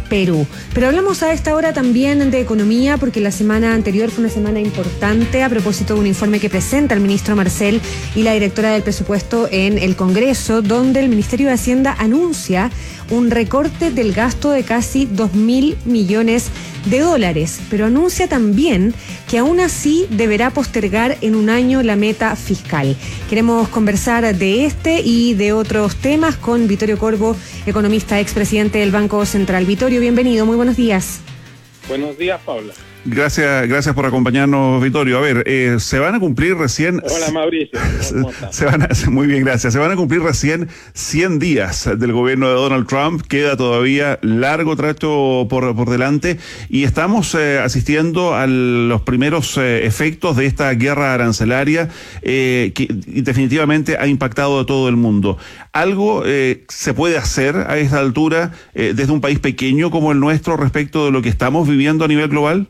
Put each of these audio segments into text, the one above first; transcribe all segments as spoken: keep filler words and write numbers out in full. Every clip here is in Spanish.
Perú. Pero hablamos a esta hora también de economía, porque la semana anterior fue una semana importante a propósito de un informe que presenta el ministro Marcel y la directora del presupuesto en el Congreso, donde el Ministerio de Hacienda anuncia un recorte del gasto de casi dos mil millones de dólares, pero anuncia también que aún así deberá postergar en un año la meta fiscal. Queremos conversar de este y de otros temas con Vittorio Corvo, economista, expresidente del Banco Central. Vittorio, bienvenido, muy buenos días. Buenos días, Paula. Gracias, gracias por acompañarnos, Vittorio. A ver, eh, se van a cumplir recién... Hola, Mauricio. ¿Cómo estás? Se van a, muy bien, gracias. Se van a cumplir recién cien días del gobierno de Donald Trump. Queda todavía largo trecho por, por delante y estamos eh, asistiendo a los primeros eh, efectos de esta guerra arancelaria eh, que definitivamente ha impactado a todo el mundo. ¿Algo eh, se puede hacer a esta altura eh, desde un país pequeño como el nuestro respecto de lo que estamos viviendo a nivel global?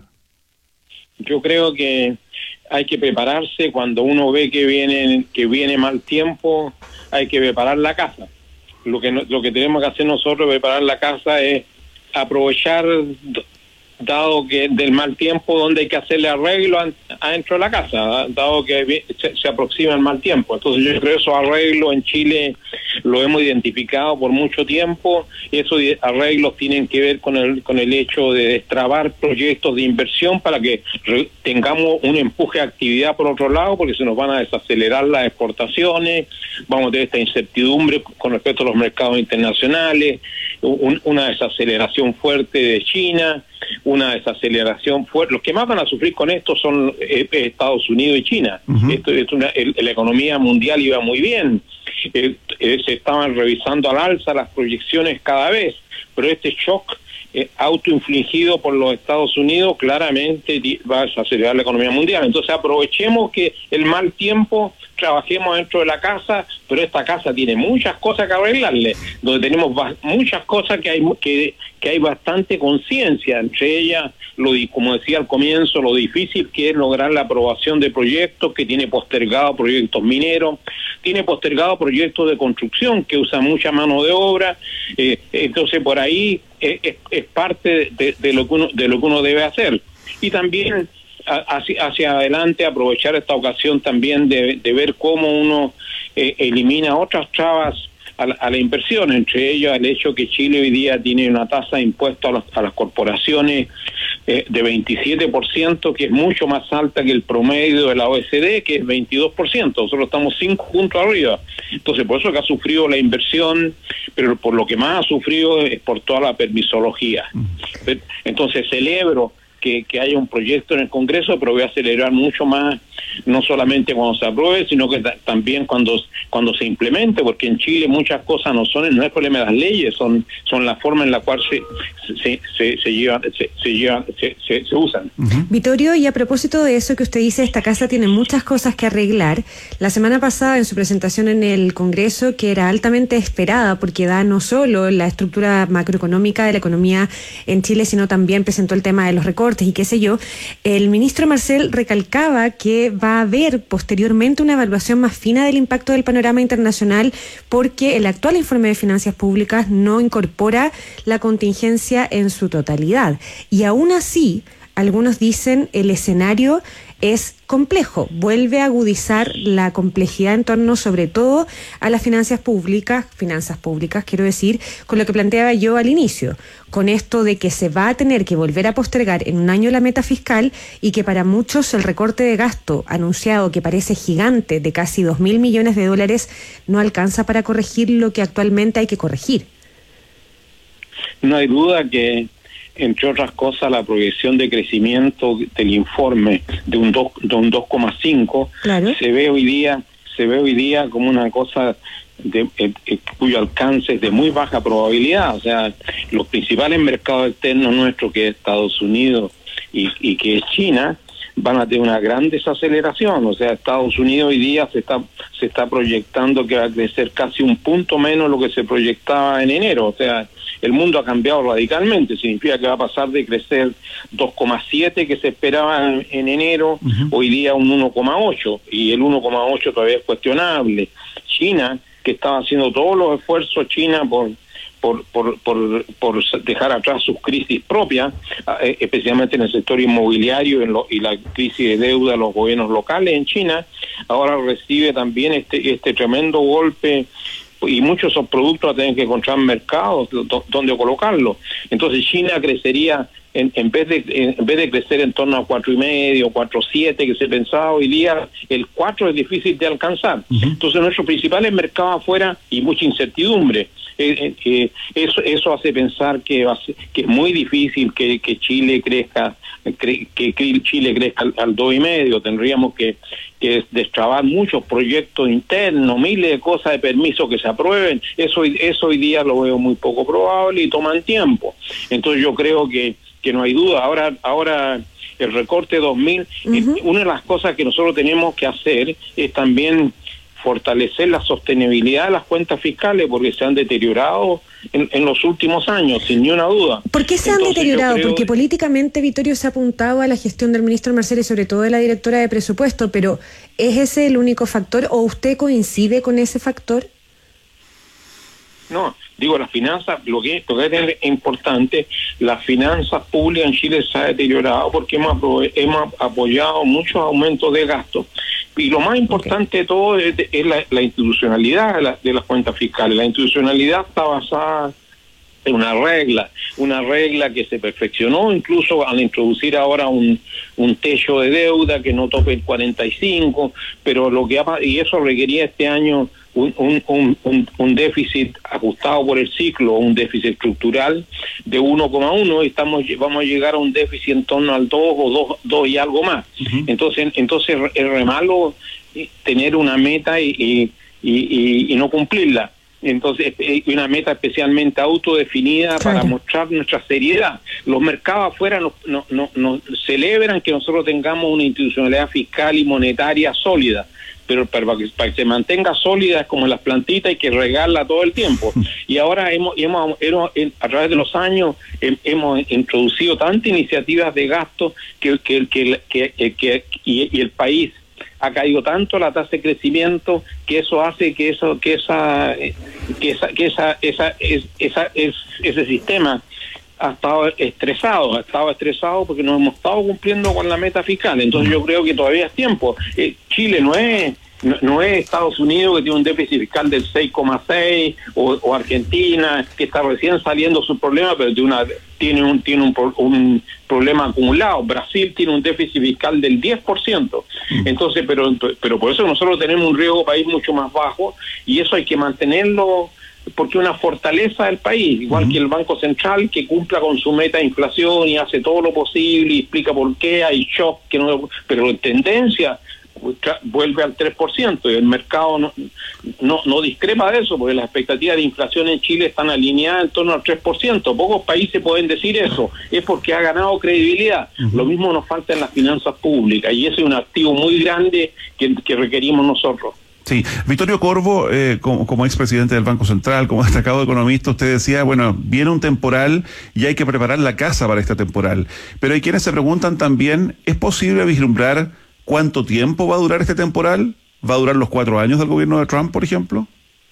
Yo creo que hay que prepararse. Cuando uno ve que viene que viene mal tiempo, hay que preparar la casa. Lo que no, lo que tenemos que hacer nosotros, preparar la casa, es aprovechar, dado que del mal tiempo, donde hay que hacerle arreglo adentro de la casa, dado que se, se aproxima el mal tiempo. Entonces yo creo que esos arreglos en Chile lo hemos identificado por mucho tiempo, y esos arreglos tienen que ver con el con el hecho de destrabar proyectos de inversión para que re, tengamos un empuje de actividad por otro lado, porque se nos van a desacelerar las exportaciones, vamos a tener esta incertidumbre con respecto a los mercados internacionales, un, una desaceleración fuerte de China, una desaceleración fuerte. Los que más van a sufrir con esto son eh, Estados Unidos y China. Uh-huh. Esto es una, el, la economía mundial iba muy bien. Eh, eh, se estaban revisando al alza las proyecciones cada vez, pero este shock eh, autoinfligido por los Estados Unidos claramente va a desacelerar la economía mundial. Entonces aprovechemos que el mal tiempo, trabajemos dentro de la casa, pero esta casa tiene muchas cosas que arreglarle, donde tenemos muchas cosas que hay que, que hay bastante conciencia, entre ellas, lo como decía al comienzo, lo difícil que es lograr la aprobación de proyectos, que tiene postergado proyectos mineros, tiene postergado proyectos de construcción que usan mucha mano de obra, eh, entonces por ahí eh, es, es parte de, de lo que uno de lo que uno debe hacer. Y también hacia, hacia adelante aprovechar esta ocasión también de, de ver cómo uno eh, elimina otras trabas a la, a la inversión, entre ellas el hecho que Chile hoy día tiene una tasa de impuesto a, los, a las corporaciones eh, de veintisiete por ciento, que es mucho más alta que el promedio de la O E C D, que es veintidós por ciento. Nosotros estamos cinco puntos arriba. Entonces, por eso que ha sufrido la inversión, pero por lo que más ha sufrido es por toda la permisología. Entonces, celebro que, que haya un proyecto en el Congreso, pero voy a celebrar mucho más, no solamente cuando se apruebe, sino que ta- también cuando cuando se implemente, porque en Chile muchas cosas no son, no es problema de las leyes, son son la forma en la cual se se se, se llevan se, se llevan se, se, se usan. Uh-huh. Vittorio, y a propósito de eso que usted dice, esta casa tiene muchas cosas que arreglar. La semana pasada, en su presentación en el Congreso, que era altamente esperada porque da no solo la estructura macroeconómica de la economía en Chile, sino también presentó el tema de los recortes y qué sé yo, el ministro Marcel recalcaba que va a haber posteriormente una evaluación más fina del impacto del panorama internacional, porque el actual informe de finanzas públicas no incorpora la contingencia en su totalidad. Y aún así, algunos dicen el escenario es complejo, vuelve a agudizar la complejidad en torno sobre todo a las finanzas públicas, finanzas públicas quiero decir, con lo que planteaba yo al inicio, con esto de que se va a tener que volver a postergar en un año la meta fiscal y que para muchos el recorte de gasto anunciado, que parece gigante, de casi dos mil millones de dólares, no alcanza para corregir lo que actualmente hay que corregir. No hay duda que, entre otras cosas, la proyección de crecimiento del informe de un dos, de un dos coma cinco, claro, se ve hoy día se ve hoy día como una cosa de, de, de cuyo alcance es de muy baja probabilidad. O sea, los principales mercados externos nuestros, que es Estados Unidos y, y que es China, van a tener una gran desaceleración. O sea, Estados Unidos hoy día se está se está proyectando que va a crecer casi un punto menos lo que se proyectaba en enero. O sea, el mundo ha cambiado radicalmente. Significa que va a pasar de crecer dos coma siete que se esperaba en, en enero, uh-huh, hoy día un uno coma ocho, y el uno coma ocho todavía es cuestionable. China, que estaba haciendo todos los esfuerzos, China por por, por, por, por dejar atrás sus crisis propias, eh, especialmente en el sector inmobiliario en lo, y la crisis de deuda de los gobiernos locales en China. Ahora recibe también este, este tremendo golpe y muchos de esos productos tienen que encontrar mercados donde colocarlos. Entonces China crecería, en, en vez de en vez de crecer en torno a cuatro y medio, cuatro siete que se pensaba hoy día, el cuatro es difícil de alcanzar. Uh-huh. Entonces nuestros principales mercados afuera y mucha incertidumbre. Eh, eh, eso eso hace pensar que va a ser, que es muy difícil que, que Chile crezca cre, que Chile crezca al, al dos y medio. Tendríamos que, que destrabar muchos proyectos internos, miles de cosas de permiso que se aprueben. Eso eso hoy día lo veo muy poco probable y toman tiempo. Entonces yo creo que que no hay duda. Ahora ahora el recorte dos mil, uh-huh. Una de las cosas que nosotros tenemos que hacer es también fortalecer la sostenibilidad de las cuentas fiscales, porque se han deteriorado en, en los últimos años, sin ni una duda. ¿Por qué se Entonces, han deteriorado? Creo... Porque políticamente, Vittorio, se ha apuntado a la gestión del ministro Marcel y sobre todo de la directora de presupuesto, pero ¿es ese el único factor o usted coincide con ese factor? No, digo, las finanzas, lo que, lo que es importante, las finanzas públicas en Chile se ha deteriorado porque hemos, hemos apoyado muchos aumentos de gastos. Y lo más importante okay. de todo es, es la, la institucionalidad de, la, de las cuentas fiscales. La institucionalidad está basada en una regla, una regla que se perfeccionó incluso al introducir ahora un, un techo de deuda que no tope el cuarenta y cinco, pero lo que ha, y eso requería este año un, un, un, un, un déficit ajustado por el ciclo, un déficit estructural de uno coma uno, y estamos vamos a llegar a un déficit en torno al dos o dos y algo más. Uh-huh. Entonces, entonces es re malo tener una meta y, y, y, y no cumplirla. Entonces, una meta especialmente autodefinida claro. para mostrar nuestra seriedad. Los mercados afuera nos no, no, no celebran que nosotros tengamos una institucionalidad fiscal y monetaria sólida, pero para que, para que se mantenga sólida es como las plantitas, hay que regarla todo el tiempo. Y ahora hemos, hemos, hemos a través de los años hemos introducido tantas iniciativas de gasto que, que, que, que, que, que y, y el país ha caído tanto la tasa de crecimiento que eso hace que eso que esa que esa que esa esa es, esa es ese sistema ha estado estresado, ha estado estresado porque no hemos estado cumpliendo con la meta fiscal. Entonces yo creo que todavía es tiempo. Eh, Chile no es no, no es Estados Unidos, que tiene un déficit fiscal del seis coma seis, o, o Argentina, que está recién saliendo su problema, pero tiene una tiene un tiene un, un problema acumulado. Brasil tiene un déficit fiscal del diez por ciento. Entonces, pero pero por eso nosotros tenemos un riesgo país mucho más bajo, y eso hay que mantenerlo porque es una fortaleza del país, igual uh-huh. que el Banco Central, que cumpla con su meta de inflación y hace todo lo posible y explica por qué hay shock, que no, pero en tendencia vuelve al tres por ciento, y el mercado no, no no discrepa de eso, porque las expectativas de inflación en Chile están alineadas en torno al tres por ciento. Pocos países pueden decir eso, es porque ha ganado credibilidad. Uh-huh. Lo mismo nos falta en las finanzas públicas, y ese es un activo muy grande que, que requerimos nosotros. Sí, Vittorio Corvo, eh, como, como expresidente del Banco Central, como destacado economista, usted decía, bueno, viene un temporal y hay que preparar la casa para este temporal. Pero hay quienes se preguntan también, ¿es posible vislumbrar cuánto tiempo va a durar este temporal? ¿Va a durar los cuatro años del gobierno de Trump, por ejemplo?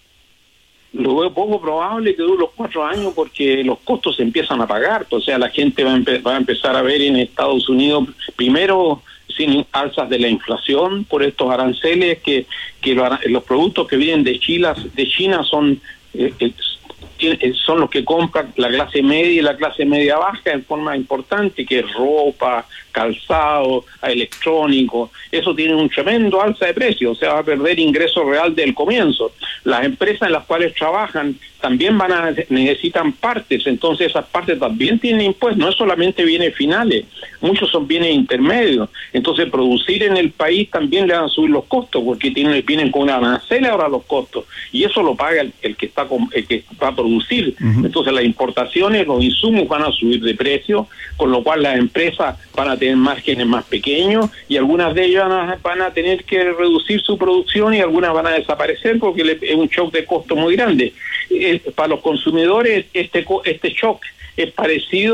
Lo veo poco probable que dure los cuatro años, porque los costos se empiezan a pagar. O sea, la gente va a, empe- va a empezar a ver en Estados Unidos, primero, sin alzas de la inflación por estos aranceles, que que lo, los productos que vienen de China, de China son eh, eh, son los que compran la clase media y la clase media baja en forma importante, que es ropa, calzado, electrónico. Eso tiene un tremendo alza de precios, o sea, va a perder ingreso real del comienzo. Las empresas en las cuales trabajan también van a necesitan partes, entonces esas partes también tienen impuestos, no es solamente bienes finales, muchos son bienes intermedios. Entonces producir en el país también le van a subir los costos, porque tienen, vienen con una arancel ahora los costos, y eso lo paga el, el que está con, el que va a producir. Uh-huh. Entonces las importaciones, los insumos van a subir de precio, con lo cual las empresas van a tener márgenes más pequeños, y algunas de ellas van a, van a tener que reducir su producción, y algunas van a desaparecer porque le, es un shock de costo muy grande. Eh, para los consumidores este este shock es parecido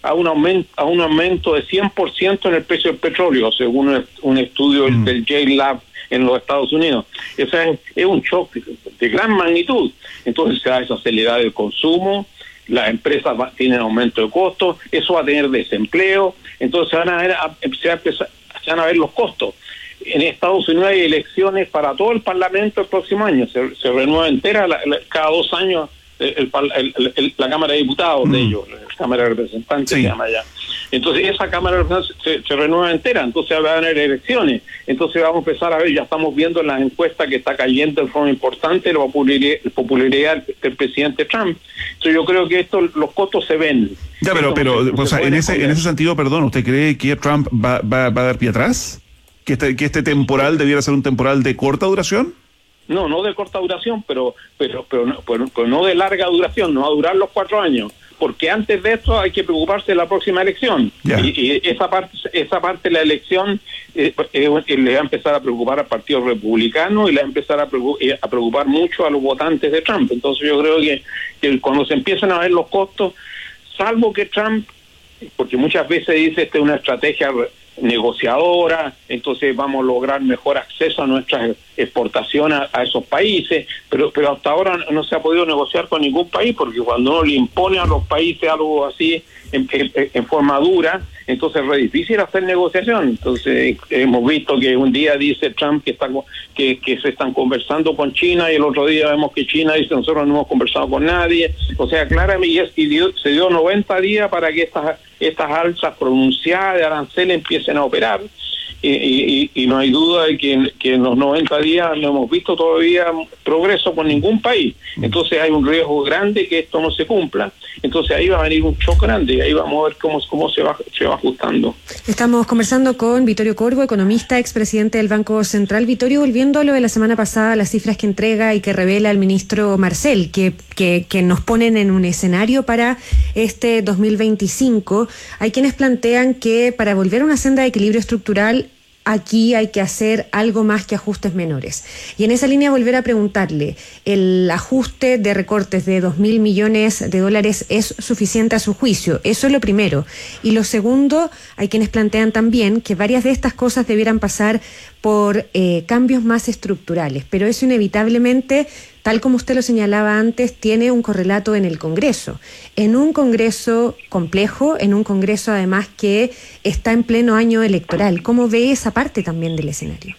a un aumento, a un aumento de cien por ciento en el precio del petróleo, según un estudio mm. del J-Lab en los Estados Unidos. Eso es, es un shock de, de gran magnitud. Entonces se va a desacelerar el consumo, las empresas va, tienen aumento de costos, eso va a tener desempleo, entonces se van a ver, a, se va a empezar, se van a ver los costos. En Estados Unidos hay elecciones para todo el Parlamento el próximo año, se, se renueva entera la, la, cada dos años el, el, el, el, la Cámara de Diputados mm. de ellos, la Cámara de Representantes sí. se llama ya. Entonces esa Cámara de Representantes se, se renueva entera, entonces va a haber elecciones, entonces vamos a empezar a ver, ya estamos viendo en las encuestas que está cayendo de forma importante la popularidad, la popularidad del presidente Trump. Entonces yo creo que esto, los costos se ven. Ya, pero, pero, se, o sea, en ese, en ese sentido, perdón, ¿usted cree que Trump va, va, va a dar pie atrás? ¿Que este, que este temporal debiera ser un temporal de corta duración? No, no de corta duración, pero pero pero no, pero, pero no de larga duración, no va a durar los cuatro años, porque antes de esto hay que preocuparse de la próxima elección. Yeah. Y, y esa parte esa parte de la elección eh, eh, le va a empezar a preocupar al Partido Republicano y le va a empezar a preocupar, a preocupar mucho a los votantes de Trump. Entonces yo creo que, que cuando se empiezan a ver los costos, salvo que Trump, porque muchas veces dice esta es una estrategia negociadora, entonces vamos a lograr mejor acceso a nuestras exportaciones a, a esos países, pero pero hasta ahora no se ha podido negociar con ningún país, porque cuando uno le impone a los países algo así en, en, en forma dura, entonces es re difícil hacer negociación. Entonces hemos visto que un día dice Trump que está que, que se están conversando con China y el otro día vemos que China dice nosotros no hemos conversado con nadie, o sea, claramente y dio, se dio noventa días para que estas estas alzas pronunciadas de aranceles empiecen a operar. Y, y, y no hay duda de que, que en los noventa días no hemos visto todavía progreso con ningún país. Entonces hay un riesgo grande que esto no se cumpla. Entonces ahí va a venir un shock grande y ahí vamos a ver cómo, cómo se va, se va ajustando. Estamos conversando con Vittorio Corvo, economista, expresidente del Banco Central. Vittorio, volviendo a lo de la semana pasada, las cifras que entrega y que revela el ministro Marcel, que, que, que nos ponen en un escenario para este dos mil veinticinco. Hay quienes plantean que para volver a una senda de equilibrio estructural aquí hay que hacer algo más que ajustes menores. Y en esa línea volver a preguntarle, ¿el ajuste de recortes de dos mil millones de dólares es suficiente a su juicio? Eso es lo primero. Y lo segundo, hay quienes plantean también que varias de estas cosas debieran pasar por eh, cambios más estructurales, pero eso inevitablemente, tal como usted lo señalaba antes, tiene un correlato en el Congreso. En un Congreso complejo, en un Congreso además que está en pleno año electoral. ¿Cómo ve esa parte también del escenario?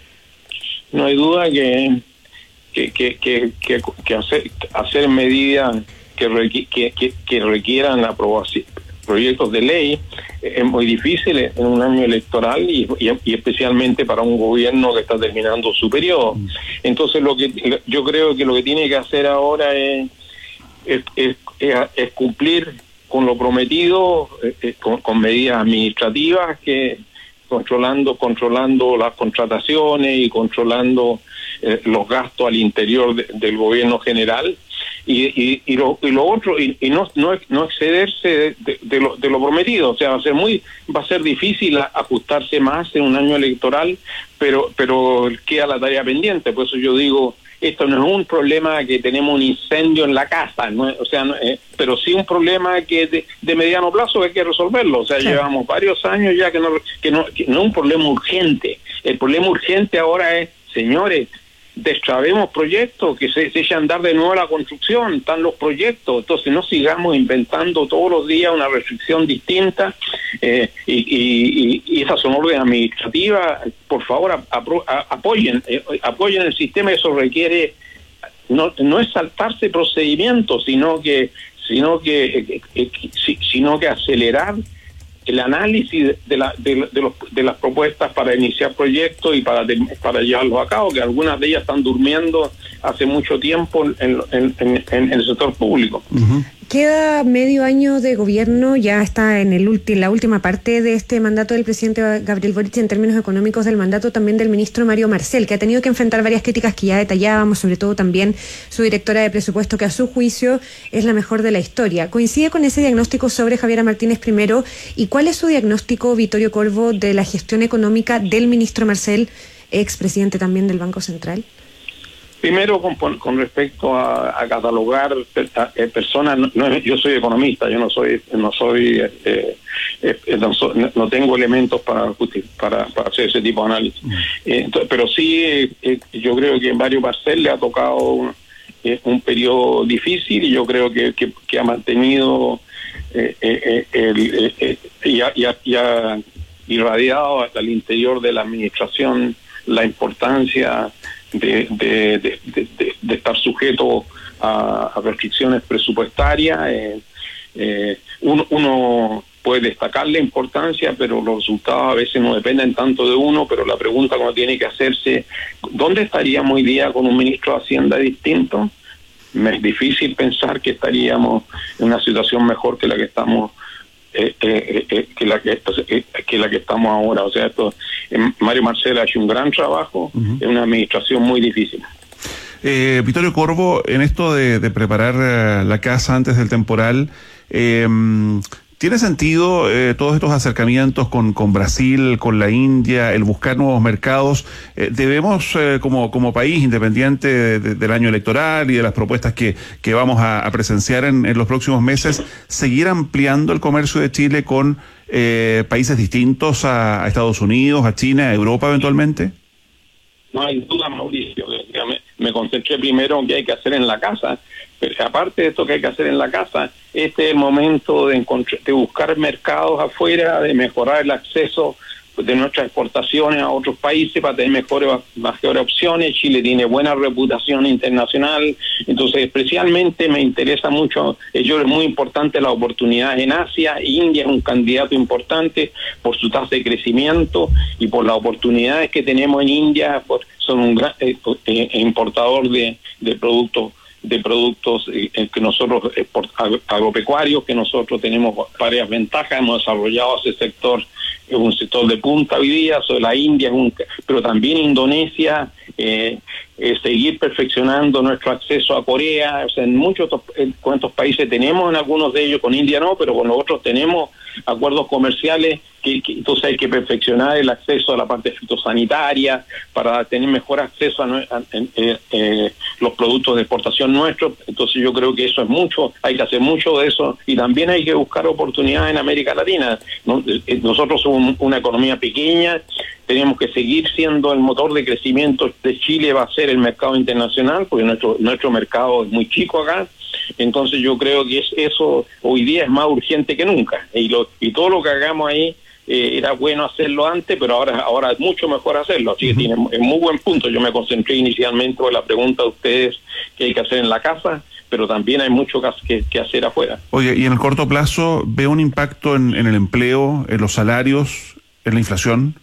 No hay duda que que que que, que, que hacer, hacer medidas que, requ- que, que, que requieran la aprobación proyectos de ley es muy difícil en un año electoral y, y, y especialmente para un gobierno que está terminando su periodo. Entonces lo que yo creo que lo que tiene que hacer ahora es es, es, es, es cumplir con lo prometido, eh, con, con medidas administrativas que controlando controlando las contrataciones y controlando eh, los gastos al interior de, del gobierno general. Y, y, y, lo, y lo otro y, y no, no no excederse de, de, de, lo, de lo prometido, o sea, va a ser muy va a ser difícil ajustarse más en un año electoral, pero pero queda la tarea pendiente. Por eso yo digo, esto no es un problema que tenemos un incendio en la casa, no es, o sea, no, eh, pero sí un problema que de, de mediano plazo que hay que resolverlo. O sea, sí. Llevamos varios años ya que no que no que no es un problema urgente. El problema urgente ahora es, señores, destrabemos proyectos, que se, se eche a andar de nuevo la construcción, están los proyectos, entonces no sigamos inventando todos los días una restricción distinta, eh, y, y, y esas son órdenes administrativas. Por favor, a, a, apoyen eh, apoyen el sistema. Eso requiere, no no es saltarse procedimientos, sino que sino que eh, eh, sino que acelerar el análisis de, la, de, de, los, de las propuestas para iniciar proyectos y para, para llevarlos a cabo, que algunas de ellas están durmiendo hace mucho tiempo en, en, en, en el sector público. Uh-huh. Queda medio año de gobierno, ya está en el ulti- la última parte de este mandato del presidente Gabriel Boric en términos económicos, del mandato también del ministro Mario Marcel, que ha tenido que enfrentar varias críticas que ya detallábamos, sobre todo también su directora de presupuesto, que a su juicio es la mejor de la historia. ¿Coincide con ese diagnóstico sobre Javiera Martínez primero? ¿Y cuál es su diagnóstico, Vittorio Corvo, de la gestión económica del ministro Marcel, expresidente también del Banco Central? Primero, con, con respecto a, a catalogar a, a personas, no, no, yo soy economista, yo no soy, no soy, eh, eh, no, so, no tengo elementos para, para para hacer ese tipo de análisis. Mm. Eh, entonces, pero sí, eh, yo creo que Mario Marcel le ha tocado un, eh, un periodo difícil y yo creo que, que, que ha mantenido eh, eh, el, eh, y, ha, y, ha, y ha irradiado hasta el interior de la administración la importancia De, de, de, de, de estar sujeto a, a restricciones presupuestarias. Eh, eh, uno, uno puede destacar la importancia, pero los resultados a veces no dependen tanto de uno, pero la pregunta que uno tiene que hacerse, ¿dónde estaríamos hoy día con un ministro de Hacienda distinto? Me es difícil pensar que estaríamos en una situación mejor que la que estamos Eh, eh, eh, que la que, eh, que la que estamos ahora. O sea, esto eh, Mario Marcel ha hecho un gran trabajo. Uh-huh. Es una administración muy difícil. eh, Vittorio Corvo, en esto de, de preparar uh, la casa antes del temporal, eh, ¿tiene sentido eh, todos estos acercamientos con, con Brasil, con la India, el buscar nuevos mercados? Eh, ¿Debemos, eh, como, como país, independiente de, de, del año electoral y de las propuestas que, que vamos a, a presenciar en, en los próximos meses, seguir ampliando el comercio de Chile con eh, países distintos a, a Estados Unidos, a China, a Europa eventualmente? No hay duda, Mauricio. Me, me concentré primero en qué hay que hacer en la casa. Pero aparte de esto que hay que hacer en la casa, este es el momento de, de buscar mercados afuera, de mejorar el acceso de nuestras exportaciones a otros países para tener mejores, mejores opciones. Chile tiene buena reputación internacional, entonces especialmente me interesa mucho, yo es muy importante las oportunidades en Asia. India es un candidato importante por su tasa de crecimiento y por las oportunidades que tenemos en India, por, son un gran eh, eh, importador de, de productos de productos eh, que nosotros eh, agropecuarios, que nosotros tenemos varias ventajas, hemos desarrollado ese sector, es un sector de punta hoy día, sobre la India, es un, pero también Indonesia, eh, eh, seguir perfeccionando nuestro acceso a Corea. O sea, en muchos en cuantos países tenemos, en algunos de ellos, con India no, pero con los otros tenemos acuerdos comerciales que, que entonces hay que perfeccionar el acceso a la parte fitosanitaria para tener mejor acceso a, a, a, a, a los productos de exportación nuestros. Entonces yo creo que eso es mucho, hay que hacer mucho de eso y también hay que buscar oportunidades en América Latina. Nosotros somos una economía pequeña, tenemos que seguir siendo el motor de crecimiento de Chile, va a ser el mercado internacional, porque nuestro nuestro mercado es muy chico acá. Entonces yo creo que es, eso hoy día es más urgente que nunca, y, lo, y todo lo que hagamos ahí eh, era bueno hacerlo antes, pero ahora ahora es mucho mejor hacerlo, así que tiene es muy buen punto. Yo me concentré inicialmente en la pregunta de ustedes qué hay que hacer en la casa, pero también hay mucho que, que hacer afuera. Oye, y en el corto plazo, ¿ve un impacto en, en el empleo, en los salarios, en la inflación?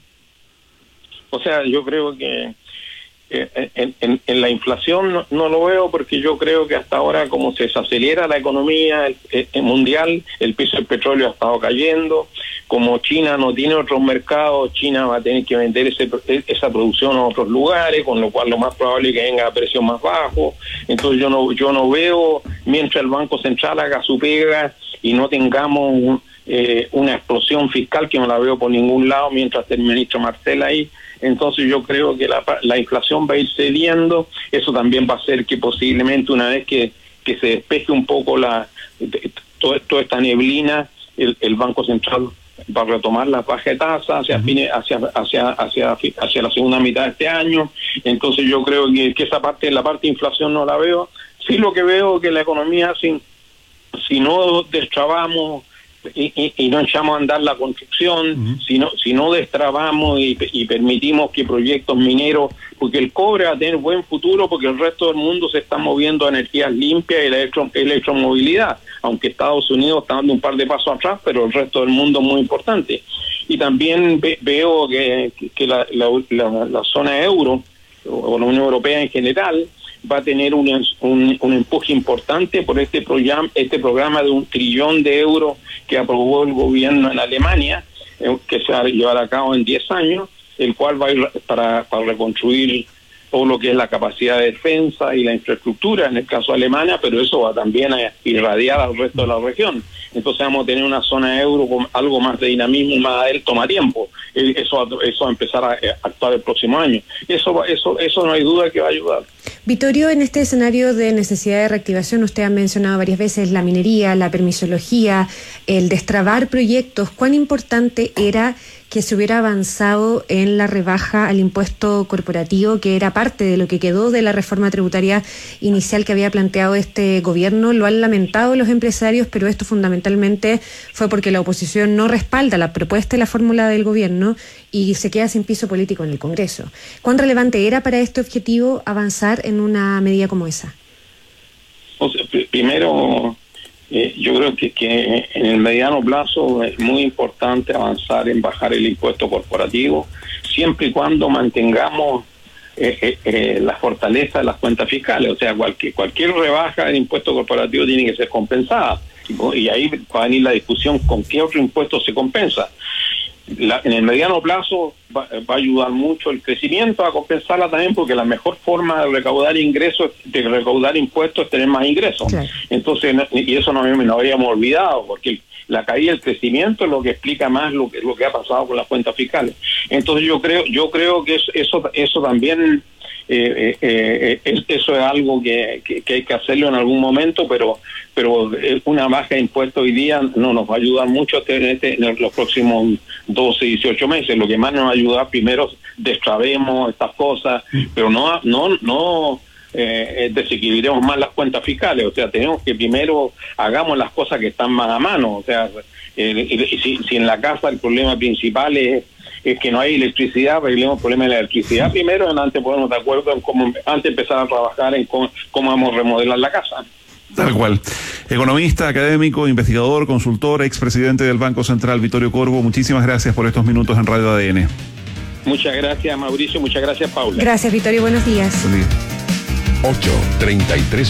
O sea, yo creo que Eh, en, en, en la inflación no, no lo veo, porque yo creo que hasta ahora, como se desacelera la economía el, el mundial, el precio del petróleo ha estado cayendo, como China no tiene otros mercados, China va a tener que vender ese, esa producción a otros lugares, con lo cual lo más probable es que venga a precios más bajos. Entonces yo no yo no veo, mientras el Banco Central haga su pega y no tengamos un, eh, una explosión fiscal, que no la veo por ningún lado mientras esté el ministro Marcel ahí. Entonces yo creo que la, la inflación va a ir cediendo. Eso también va a hacer que posiblemente una vez que, que se despeje un poco la toda, toda esta neblina, el, el Banco Central va a retomar la baja de tasa hacia, uh-huh. hacia, hacia, hacia, hacia la segunda mitad de este año. Entonces yo creo que, que esa parte, la parte de inflación no la veo. Sí, lo que veo es que la economía, si, si no destrabamos Y, y, y no echamos a andar la construcción, uh-huh. si no, si no destrabamos y, y permitimos que proyectos mineros, porque el cobre va a tener buen futuro, porque el resto del mundo se está moviendo a energías limpias y la electro, electromovilidad, aunque Estados Unidos está dando un par de pasos atrás, pero el resto del mundo es muy importante. Y también ve, veo que, que la, la, la, la zona euro, o la Unión Europea en general, va a tener un, un, un empuje importante por este programa, este programa de un trillón de euros que aprobó el gobierno en Alemania, eh, que se va a llevar a cabo en diez años, el cual va a ir para, para reconstruir todo lo que es la capacidad de defensa y la infraestructura, en el caso de Alemania, pero eso va también a irradiar al resto de la región. Entonces vamos a tener una zona euro con algo más de dinamismo, más de él toma tiempo. Eso, eso va a empezar a actuar el próximo año. Eso, eso, eso no hay duda que va a ayudar. Vittorio, en este escenario de necesidad de reactivación, usted ha mencionado varias veces la minería, la permisología, el destrabar proyectos. ¿Cuán importante era que se hubiera avanzado en la rebaja al impuesto corporativo, que era parte de lo que quedó de la reforma tributaria inicial que había planteado este gobierno? Lo han lamentado los empresarios, pero esto fundamentalmente fue porque la oposición no respalda la propuesta y la fórmula del gobierno y se queda sin piso político en el Congreso. ¿Cuán relevante era para este objetivo avanzar en una medida como esa? O sea, pr- primero... Eh, yo creo que, que en el mediano plazo es muy importante avanzar en bajar el impuesto corporativo, siempre y cuando mantengamos eh, eh, eh, la fortaleza de las cuentas fiscales. O sea, cualquier, cualquier rebaja del impuesto corporativo tiene que ser compensada. Y, y ahí va a venir la discusión con qué otro impuesto se compensa. La, en el mediano plazo va, va a ayudar mucho el crecimiento a compensarla también, porque la mejor forma de recaudar ingresos, de recaudar impuestos, es tener más ingresos. Claro. Entonces, y eso no, no habríamos olvidado, porque la caída del crecimiento es lo que explica más lo que lo que ha pasado con las cuentas fiscales. Entonces yo creo yo creo que eso eso, eso también eh, eh, eh, eso es algo que, que, que hay que hacerlo en algún momento, pero pero una baja de impuestos hoy día no nos va a ayudar mucho en, este, en los próximos doce, dieciocho meses. Lo que más nos va a ayudar, primero destrabemos estas cosas, pero no no no eh, desequilibremos más las cuentas fiscales. O sea, tenemos que primero hagamos las cosas que están más a mano. O sea, eh, y, si, si en la casa el problema principal es es que no hay electricidad, arreglemos el problema de la electricidad primero, antes ponernos de acuerdo en cómo, antes empezar a trabajar en cómo, cómo vamos a remodelar la casa. Tal cual. Economista, académico, investigador, consultor, expresidente del Banco Central, Vittorio Corvo, muchísimas gracias por estos minutos en Radio A D N. Muchas gracias, Mauricio, muchas gracias, Paula. Gracias, Vittorio, buenos días. Buen día. ocho treinta y tres